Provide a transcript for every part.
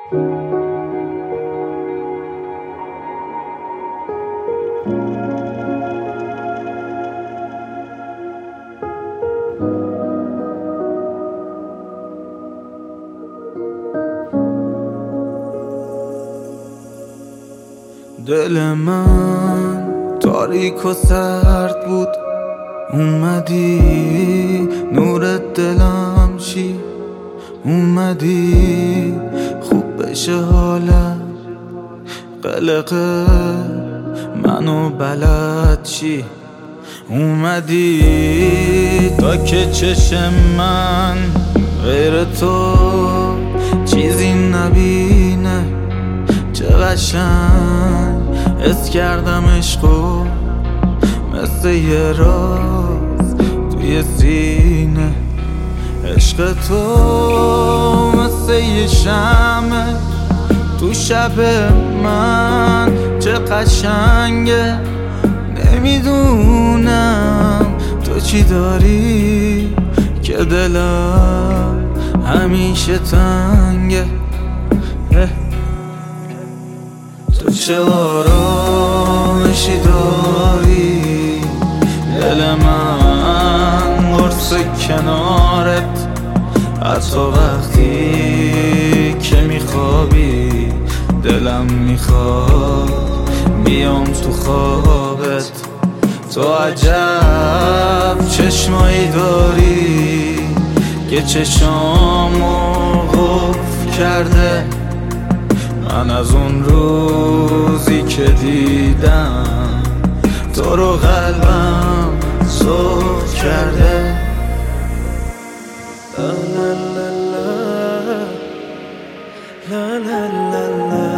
دل من تاریک و سرد بود، اومدی نور دلم شی، اومدی خوب بشه حالم، قلقه منو بلد شی، اومدی تا که چشم من غیر تو چیزی نبینه. چه قشنگ حس کردم عشقو مثل یه راز توی سینه. عشق تو مثل یه شمع تو شب من، چه قشنگه. نمیدونم تو چی داری که دلم همیشه تنگه. تو چه آرامشی داری، دل من قرص کنارت، حتی وقتی که میخوابی دلم میخواد بیام تو خوابت. تو عجب چشمایی داری که چشامو قفل کرده. من از اون روزی که دیدم تو رو قلبم سرخ کرده. لا لا لا لا لا لا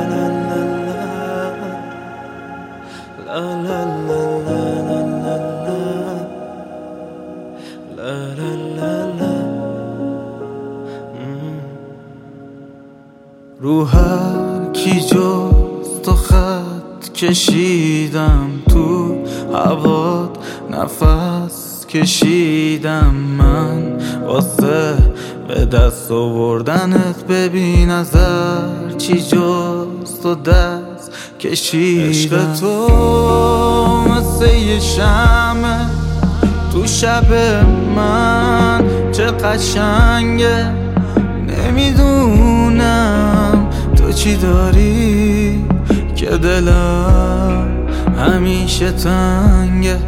لا لا لا. رو هر کی جز تو خط کشیدم، تو هوات نفس کشیدم من، واسه به دست آوردنت ببین از هر چی جز تو دست کشیدم. عشق تو مثل یه شمع تو شب من، چه قشنگه. نمیدونم تو چی داری که دلم همیشه تنگه.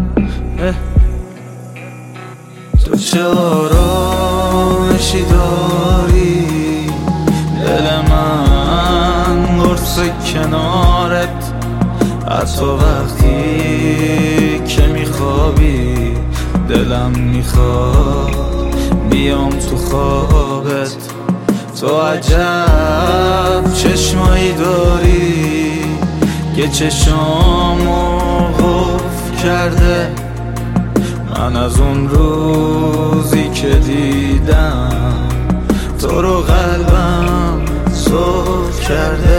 تو چه آرامشی داری، دل من قرص کنارت، حتی وقتی که میخوابی دلم میخواد بیام تو خوابت. تو عجب چشمایی داری که چشامو قفل کرده. من از اون روزی که دیدم تو رو قلبم سرخ کرده.